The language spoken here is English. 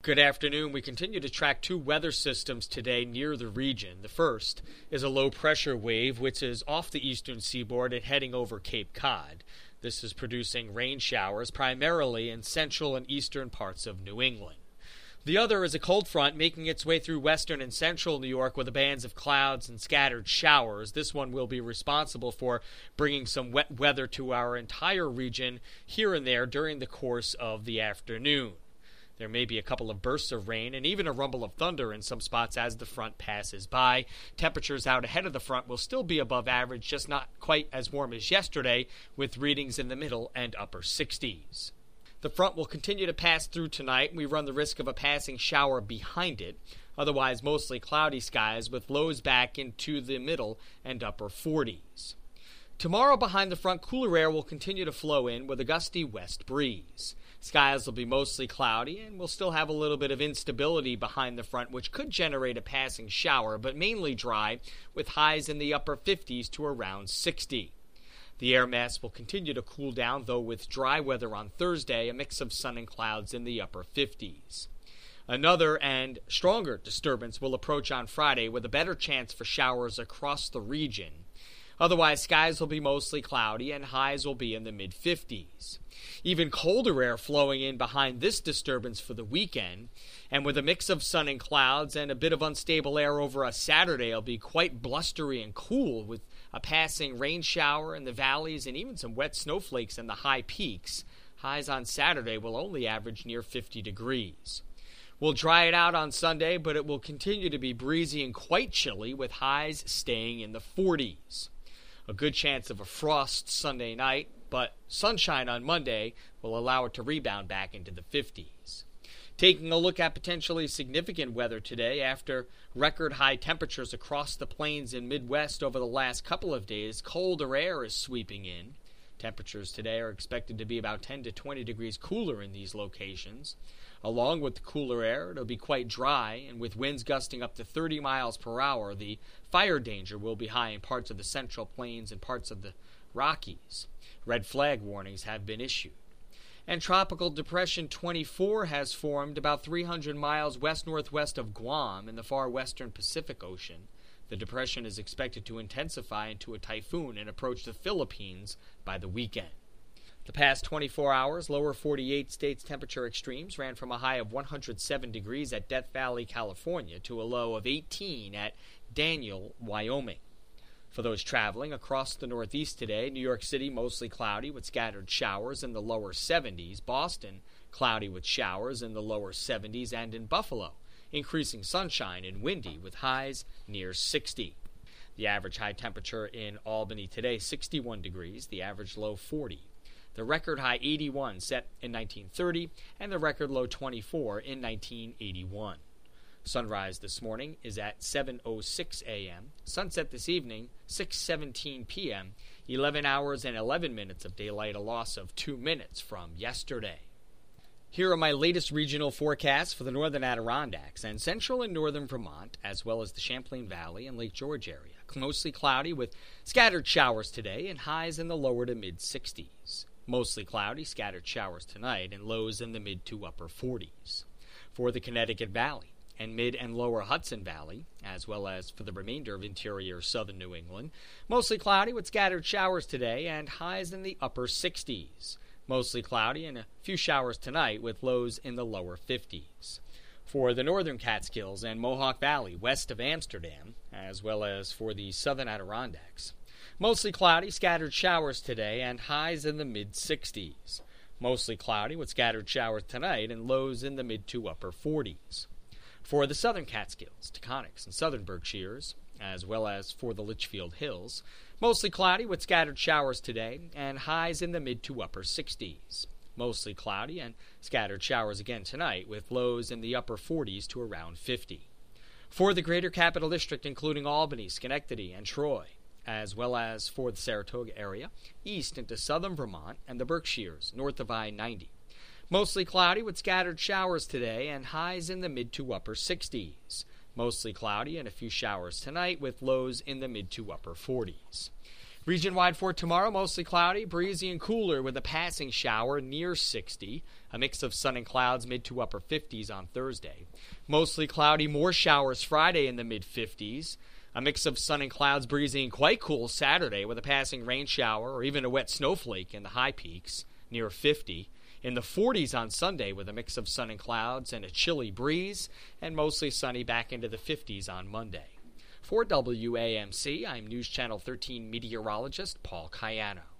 Good afternoon. We continue to track two weather systems today near the region. The first is a low-pressure wave, which is off the eastern seaboard and heading over Cape Cod. This is producing rain showers primarily in central and eastern parts of New England. The other is a cold front making its way through western and central New York with bands of clouds and scattered showers. This one will be responsible for bringing some wet weather to our entire region here and there during the course of the afternoon. There may be a couple of bursts of rain and even a rumble of thunder in some spots as the front passes by. Temperatures out ahead of the front will still be above average, just not quite as warm as yesterday, with readings in the middle and upper 60s. The front will continue to pass through tonight, and we run the risk of a passing shower behind it. Otherwise, mostly cloudy skies with lows back into the middle and upper 40s. Tomorrow, behind the front, cooler air will continue to flow in with a gusty west breeze. Skies will be mostly cloudy, and we'll still have a little bit of instability behind the front, which could generate a passing shower, but mainly dry, with highs in the upper 50s to around 60. The air mass will continue to cool down, though with dry weather on Thursday, a mix of sun and clouds in the upper 50s. Another and stronger disturbance will approach on Friday with a better chance for showers across the region. Otherwise, skies will be mostly cloudy and highs will be in the mid-50s. Even colder air flowing in behind this disturbance for the weekend, and with a mix of sun and clouds and a bit of unstable air over a Saturday, it'll be quite blustery and cool with a passing rain shower in the valleys and even some wet snowflakes in the high peaks. Highs on Saturday will only average near 50 degrees. We'll dry it out on Sunday, but it will continue to be breezy and quite chilly with highs staying in the 40s. A good chance of a frost Sunday night, but sunshine on Monday will allow it to rebound back into the 50s. Taking a look at potentially significant weather today after record high temperatures across the plains and Midwest over the last couple of days, colder air is sweeping in. Temperatures today are expected to be about 10 to 20 degrees cooler in these locations. Along with the cooler air, it'll be quite dry, and with winds gusting up to 30 miles per hour, the fire danger will be high in parts of the Central Plains and parts of the Rockies. Red flag warnings have been issued. And Tropical Depression 24 has formed about 300 miles west-northwest of Guam in the far western Pacific Ocean. The depression is expected to intensify into a typhoon and approach the Philippines by the weekend. The past 24 hours, lower 48 states temperature extremes ran from a high of 107 degrees at Death Valley, California, to a low of 18 at Daniel, Wyoming. For those traveling across the Northeast today, New York City mostly cloudy with scattered showers in the lower 70s. Boston, cloudy with showers in the lower 70s. And in Buffalo, increasing sunshine and windy with highs near 60. The average high temperature in Albany today, 61 degrees. The average low, 40. The record high, 81, set in 1930. And the record low, 24, in 1981. Sunrise this morning is at 7:06 a.m. Sunset this evening, 6:17 p.m. 11 hours and 11 minutes of daylight, a loss of 2 minutes from yesterday. Here are my latest regional forecasts for the northern Adirondacks and central and northern Vermont, as well as the Champlain Valley and Lake George area. Mostly cloudy with scattered showers today and highs in the lower to mid-60s. Mostly cloudy, scattered showers tonight, and lows in the mid to upper 40s. For the Connecticut Valley and mid and lower Hudson Valley, as well as for the remainder of interior southern New England, mostly cloudy with scattered showers today and highs in the upper 60s. Mostly cloudy and a few showers tonight with lows in the lower 50s. For the northern Catskills and Mohawk Valley west of Amsterdam, as well as for the southern Adirondacks, mostly cloudy, scattered showers today and highs in the mid-60s. Mostly cloudy with scattered showers tonight and lows in the mid to upper 40s. For the southern Catskills, Taconics, and southern Berkshires, as well as for the Litchfield Hills, mostly cloudy with scattered showers today and highs in the mid to upper 60s. Mostly cloudy and scattered showers again tonight with lows in the upper 40s to around 50. For the greater capital district, including Albany, Schenectady, and Troy, as well as for the Saratoga area, east into southern Vermont and the Berkshires, north of I-90. Mostly cloudy with scattered showers today and highs in the mid to upper 60s. Mostly cloudy and a few showers tonight with lows in the mid to upper 40s. Region-wide for tomorrow, mostly cloudy, breezy and cooler with a passing shower near 60. A mix of sun and clouds, mid to upper 50s on Thursday. Mostly cloudy, more showers Friday in the mid-50s. A mix of sun and clouds, breezy and quite cool Saturday with a passing rain shower or even a wet snowflake in the high peaks near 50. In the 40s on Sunday with a mix of sun and clouds and a chilly breeze, and mostly sunny back into the 50s on Monday. For WAMC, I'm News Channel 13 meteorologist Paul Cayano.